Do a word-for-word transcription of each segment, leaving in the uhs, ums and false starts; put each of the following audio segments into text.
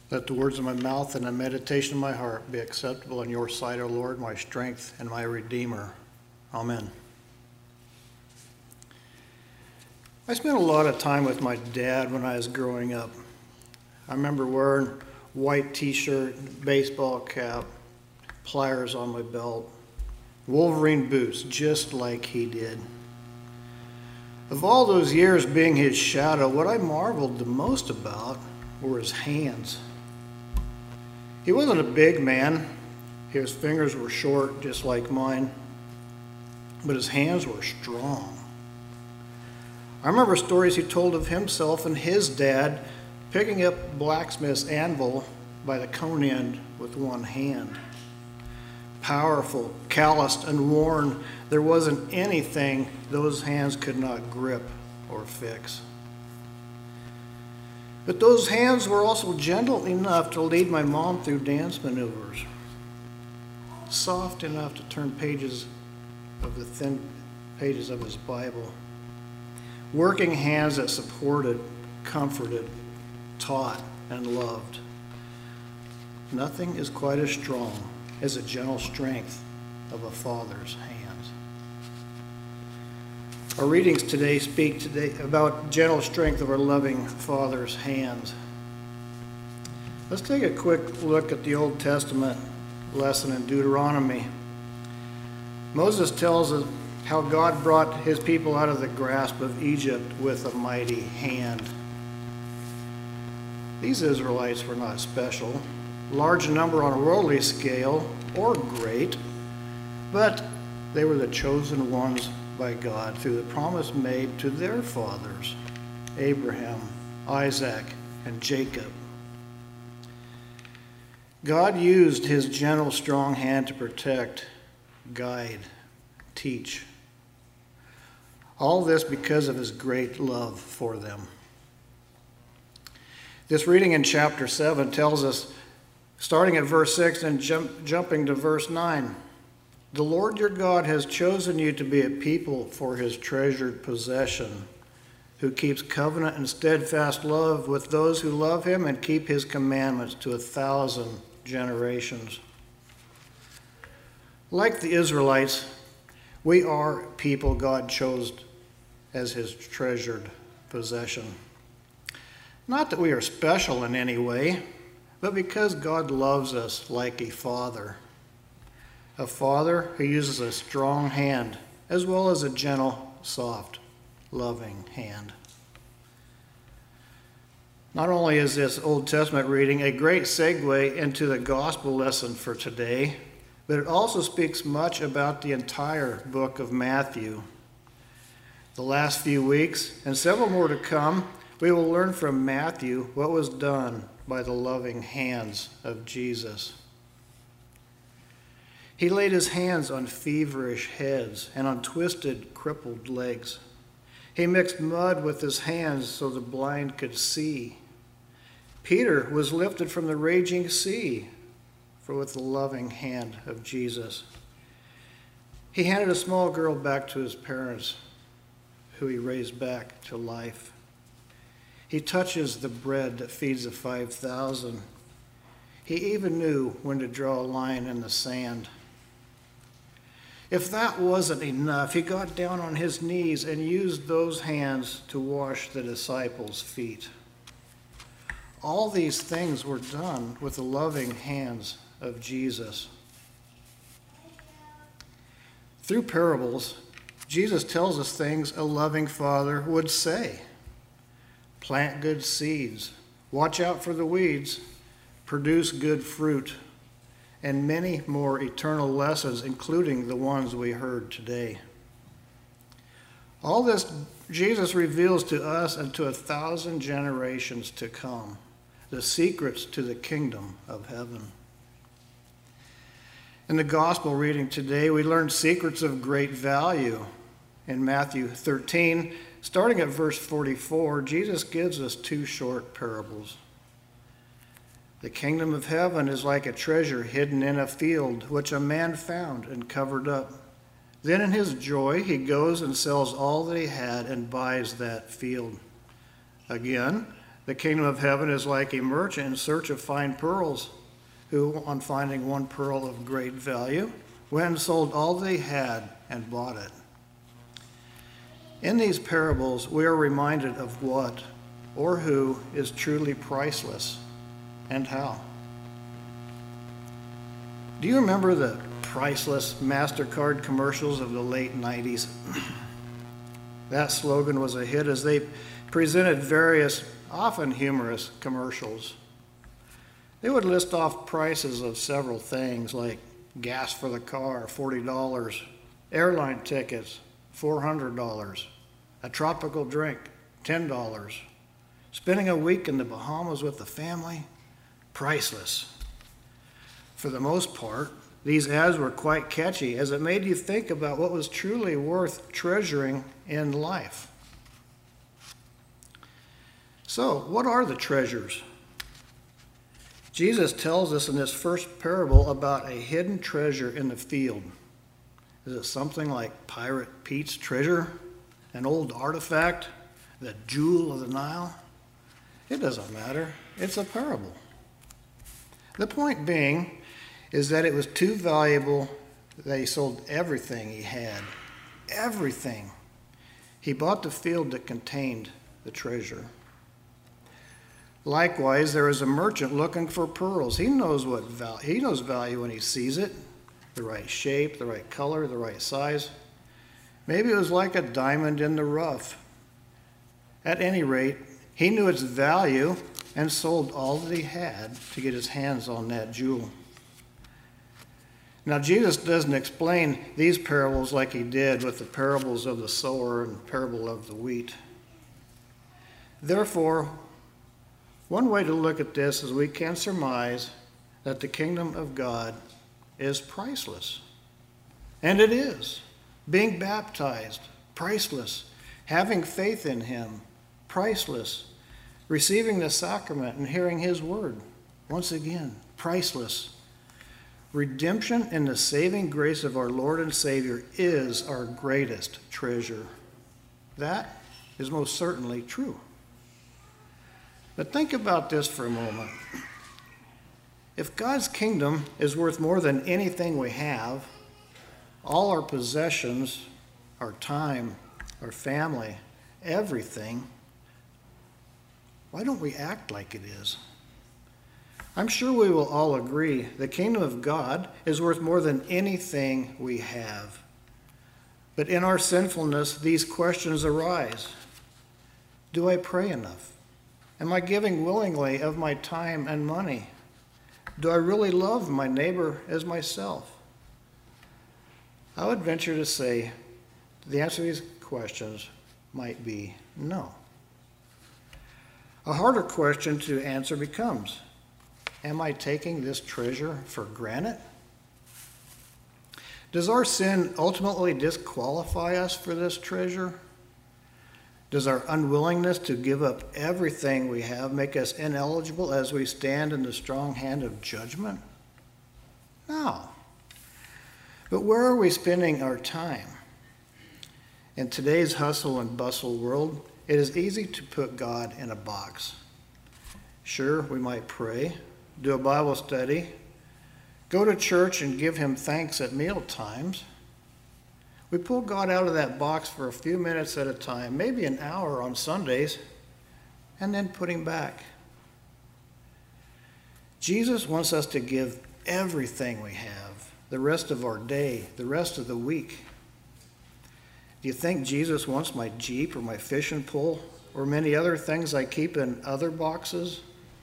Let the words of my mouth and the meditation of my heart be acceptable in your sight, O Lord, my strength and my Redeemer. Amen. I spent a lot of time with my dad when I was growing up. I remember wearing white t-shirt, baseball cap, pliers on my belt, Wolverine boots, just like he did. Of all those years being his shadow, what I marveled the most about were his hands. He wasn't a big man. His fingers were short, just like mine, but his hands were strong. I remember stories he told of himself and his dad picking up a blacksmith's anvil by the cone end with one hand. Powerful, calloused, and worn, there wasn't anything those hands could not grip or fix. But those hands were also gentle enough to lead my mom through dance maneuvers, soft enough to turn pages of the thin pages of his Bible, working hands that supported, comforted, taught, and loved. Nothing is quite as strong as the gentle strength of a father's hands. Our readings today speak today about gentle strength of our loving Father's hands. Let's take a quick look at the Old Testament lesson in Deuteronomy. Moses tells us how God brought his people out of the grasp of Egypt with a mighty hand. These Israelites were not special, large in number on a worldly scale, or great, but they were the chosen ones by God through the promise made to their fathers, Abraham, Isaac, and Jacob. God used his gentle, strong hand to protect, guide, teach. All this because of his great love for them. This reading in chapter seven tells us, starting at verse six and jump, jumping to verse nine, the Lord your God has chosen you to be a people for his treasured possession, who keeps covenant and steadfast love with those who love him and keep his commandments to a thousand generations. Like the Israelites, we are people God chose as his treasured possession. Not that we are special in any way, but because God loves us like a father. A father who uses a strong hand as well as a gentle, soft, loving hand. Not only is this Old Testament reading a great segue into the gospel lesson for today, but it also speaks much about the entire book of Matthew. The last few weeks, and several more to come, we will learn from Matthew what was done by the loving hands of Jesus. He laid his hands on feverish heads and on twisted, crippled legs. He mixed mud with his hands so the blind could see. Peter was lifted from the raging sea for with the loving hand of Jesus. He handed a small girl back to his parents, who he raised back to life. He touches the bread that feeds the five thousand. He even knew when to draw a line in the sand. If that wasn't enough, he got down on his knees and used those hands to wash the disciples' feet. All these things were done with the loving hands of Jesus. Through parables, Jesus tells us things a loving father would say. Plant good seeds, watch out for the weeds, produce good fruit, and many more eternal lessons, including the ones we heard today. All this Jesus reveals to us and to a thousand generations to come, the secrets to the kingdom of heaven. In the gospel reading today, we learn secrets of great value. In Matthew thirteen, starting at verse forty-four, Jesus gives us two short parables. The kingdom of heaven is like a treasure hidden in a field, which a man found and covered up. Then in his joy, he goes and sells all that he had and buys that field. Again, The kingdom of heaven is like a merchant in search of fine pearls, who, on finding one pearl of great value, went and sold all they had and bought it. In these parables, we are reminded of what or who is truly priceless and how. Do you remember the priceless MasterCard commercials of the late nineties? That slogan was a hit as they presented various, often humorous, commercials. They would list off prices of several things like gas for the car, forty dollars, airline tickets, four hundred dollars, a tropical drink, ten dollars, spending a week in the Bahamas with the family, priceless. For the most part, these ads were quite catchy as it made you think about what was truly worth treasuring in life. So, what are the treasures? Jesus tells us in this first parable about a hidden treasure in the field. Is it something like Pirate Pete's treasure? An old artifact? The jewel of the Nile? It doesn't matter. It's a parable. The point being is that it was too valuable that he sold everything he had. Everything. He bought the field that contained the treasure. Likewise, there is a merchant looking for pearls. He knows what value, he knows value when he sees it, the right shape, the right color, the right size. Maybe it was like a diamond in the rough. At any rate, he knew its value and sold all that he had to get his hands on that jewel. Now, Jesus doesn't explain these parables like he did with the parables of the sower and parable of the wheat. Therefore, one way to look at this is we can surmise that the kingdom of God is priceless. And it is. Being baptized, priceless. Having faith in him, priceless. Receiving the sacrament and hearing his word, once again, priceless. Redemption in the saving grace of our Lord and Savior is our greatest treasure. That is most certainly true. But think about this for a moment. If God's kingdom is worth more than anything we have, all our possessions, our time, our family, everything, why don't we act like it is? I'm sure we will all agree the kingdom of God is worth more than anything we have. But in our sinfulness, these questions arise. Do I pray enough? Am I giving willingly of my time and money? Do I really love my neighbor as myself? I would venture to say the answer to these questions might be no. A harder question to answer becomes, am I taking this treasure for granted? Does our sin ultimately disqualify us for this treasure? Does our unwillingness to give up everything we have make us ineligible as we stand in the strong hand of judgment? No. But where are we spending our time? In today's hustle and bustle world, it is easy to put God in a box. Sure, we might pray, do a Bible study, go to church and give him thanks at meal times. We pull God out of that box for a few minutes at a time, maybe an hour on Sundays, and then put him back. Jesus wants us to give everything we have, the rest of our day, the rest of the week. Do you think Jesus wants my Jeep or my fishing pole or many other things I keep in other boxes?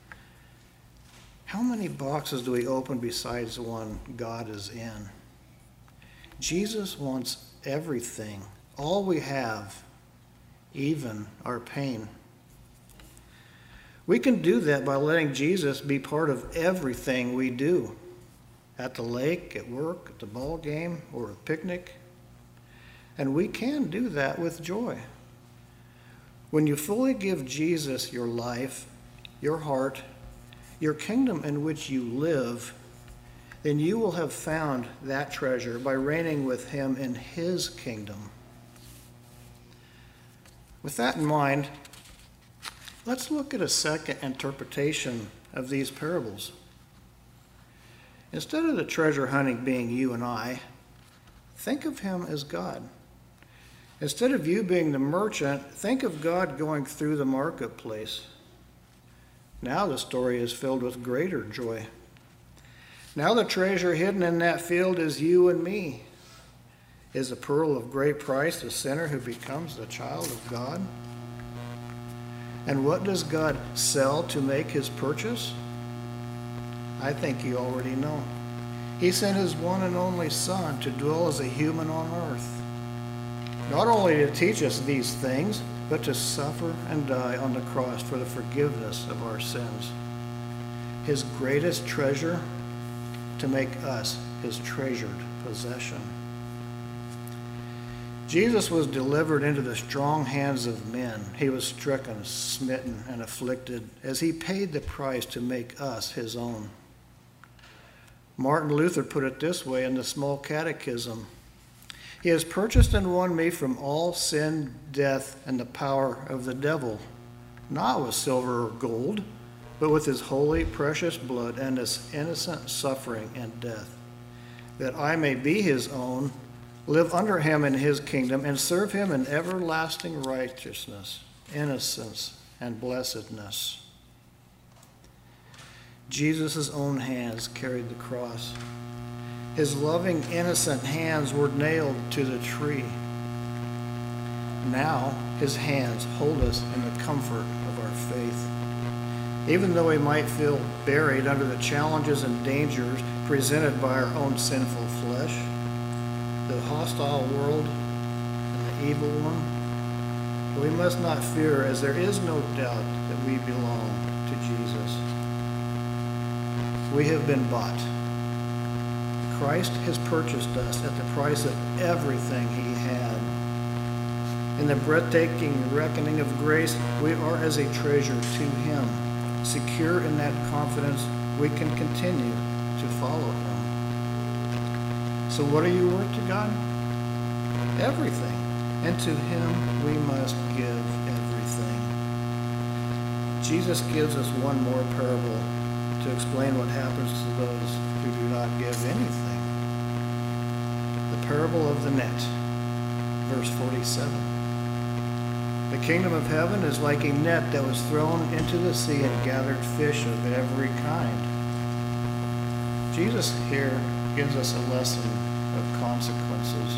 How many boxes do we open besides the one God is in? Jesus wants everything, all we have, even our pain. We can do that by letting Jesus be part of everything we do, at the lake, at work, at the ball game, or a picnic. And we can do that with joy. When you fully give Jesus your life, your heart, your kingdom in which you live, then you will have found that treasure by reigning with him in his kingdom. With that in mind, Let's look at a second interpretation of these parables. Instead of the treasure hunting being you and I, think of him as God. Instead of you being the merchant, think of God going through the marketplace. Now the story is filled with greater joy. Now the treasure hidden in that field is you and me. Is a pearl of great price the sinner who becomes the child of God? And what does God sell to make his purchase? I think you already know. He sent his one and only Son to dwell as a human on earth. Not only to teach us these things, but to suffer and die on the cross for the forgiveness of our sins. His greatest treasure, to make us his treasured possession. Jesus was delivered into the strong hands of men. He was stricken, smitten, and afflicted as he paid the price to make us his own. Martin Luther put it this way in the Small Catechism: He has purchased and won me from all sin, death, and the power of the devil, not with silver or gold, but with his holy, precious blood and his innocent suffering and death, that I may be his own, live under him in his kingdom, and serve him in everlasting righteousness, innocence, and blessedness. Jesus' own hands carried the cross. His loving, innocent hands were nailed to the tree. Now his hands hold us in the comfort of our faith. Even though we might feel buried under the challenges and dangers presented by our own sinful flesh, the hostile world, and the evil one, we must not fear, as there is no doubt that we belong to Jesus. We have been bought. Christ has purchased us at the price of everything he had. In the breathtaking reckoning of grace, we are as a treasure to him. Secure in that confidence, we can continue to follow him. So what are you worth to God? Everything. And to him we must give everything. Jesus gives us one more parable to explain what happens to those who do not give anything. The parable of the net, verse forty-seven. The kingdom of heaven is like a net that was thrown into the sea and gathered fish of every kind. Jesus here gives us a lesson of consequences.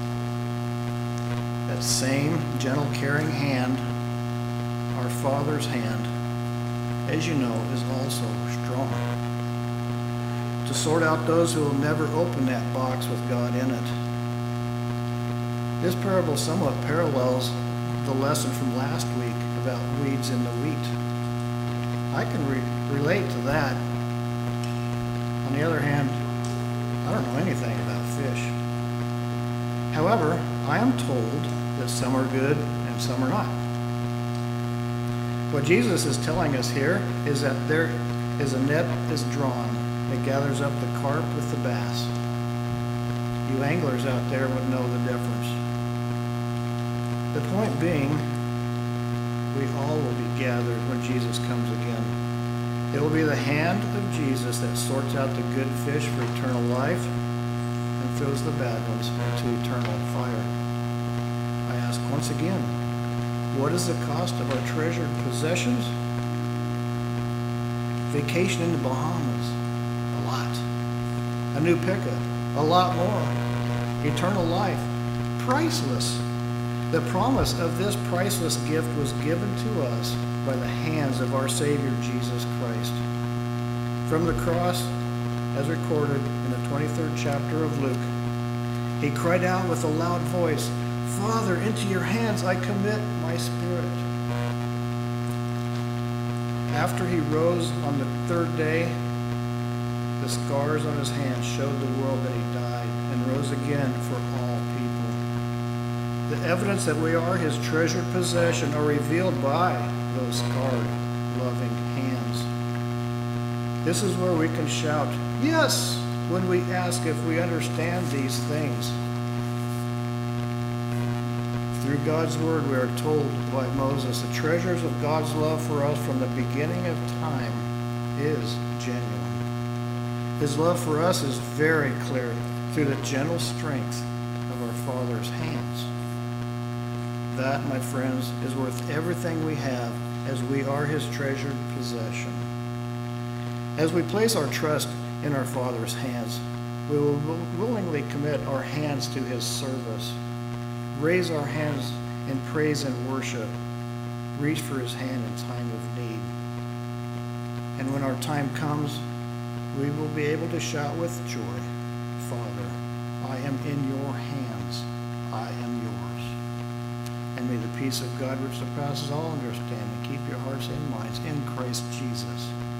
That same gentle, caring hand, our Father's hand, as you know, is also strong to sort out those who will never open that box with God in it. This parable somewhat parallels the lesson from last week about weeds in the wheat. I can re- relate to that. On the other hand, I don't know anything about fish. However, I am told that some are good and some are not. What Jesus is telling us here is that there is a net is drawn that gathers up the carp with the bass. You anglers out there would know the difference. The point being, we all will be gathered when Jesus comes again. It will be the hand of Jesus that sorts out the good fish for eternal life and throws the bad ones into eternal fire. I ask once again, what is the cost of our treasured possessions? Vacation in the Bahamas, a lot. A new pickup, a lot more. Eternal life, priceless. The promise of this priceless gift was given to us by the hands of our Savior Jesus Christ. From the cross, as recorded in the twenty-third chapter of Luke, he cried out with a loud voice, "Father, into your hands I commit my spirit." After he rose on the third day, the scars on his hands showed the world that he died and rose again for all people. The evidence that we are his treasured possession are revealed by those scarred, loving hands. This is where we can shout, "Yes," when we ask if we understand these things. Through God's word, we are told by Moses, the treasures of God's love for us from the beginning of time is genuine. His love for us is very clear through the gentle strength of our Father's hands. That, my friends, is worth everything we have, as we are his treasured possession. As we place our trust in our Father's hands, we will willingly commit our hands to his service, raise our hands in praise and worship, reach for his hand in time of need. And when our time comes, we will be able to shout with joy, Father, I am in your hands, I am yours. And may the peace of God, which surpasses all understanding, keep your hearts and minds in Christ Jesus.